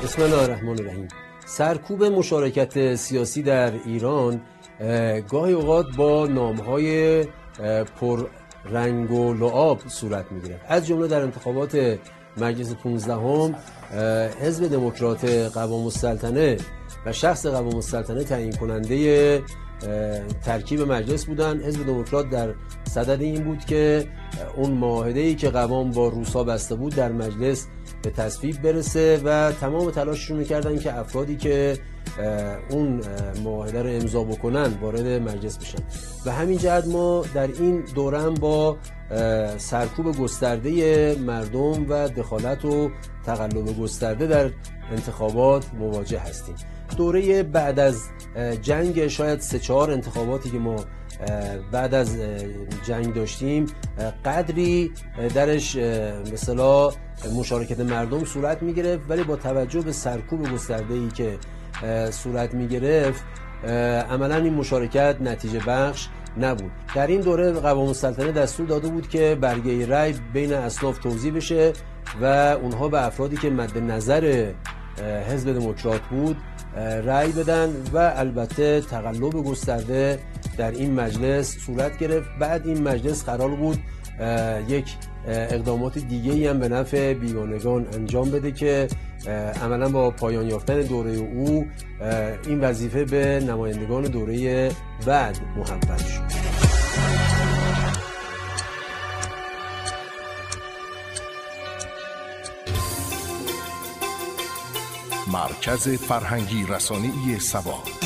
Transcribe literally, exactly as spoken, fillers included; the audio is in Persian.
بسم الله الرحمن الرحیم. سرکوب مشارکت سیاسی در ایران گاهی اوقات با نامهای پر رنگ و لعاب صورت میگیره. از جمله در انتخابات مجلس پانزدهم حزب دموکرات قوام السلطنه و شخص قوام السلطنه تعیین کننده ترکیب مجلس بودن. حزب دموکرات در صدد این بود که اون معاهده‌ای که قوام با روسا بسته بود در مجلس به تصویب برسه و تمام تلاششون می‌کردن که افرادی که اون معاهده رو امضا بکنن وارد مجلس بشن و همین جهت ما در این دوره هم با سرکوب گسترده مردم و دخالت و تقلب گسترده در انتخابات مواجه هستیم. دوره بعد از جنگ شاید سه چهار انتخاباتی که ما بعد از جنگ داشتیم قدری درش مثلا مشارکت مردم صورت می گرفت، ولی با توجه به سرکوب گسترده‌ای که صورت می گرفت عملا این مشارکت نتیجه بخش نبود. در این دوره قوام السلطنه دستور داده بود که برگه رای بین اصناف توزیع بشه و اونها به افرادی که مد نظر حزب دموکرات بود رای بدن و البته تقلب گسترده در این مجلس صورت گرفت. بعد این مجلس قرار بود یک اقدامات دیگه‌ای هم به نفع بیگانگان انجام بده که عملا با پایان یافتن دوره او این وظیفه به نمایندگان دوره بعد محول شد. مرکز فرهنگی رسانه‌ای سبا.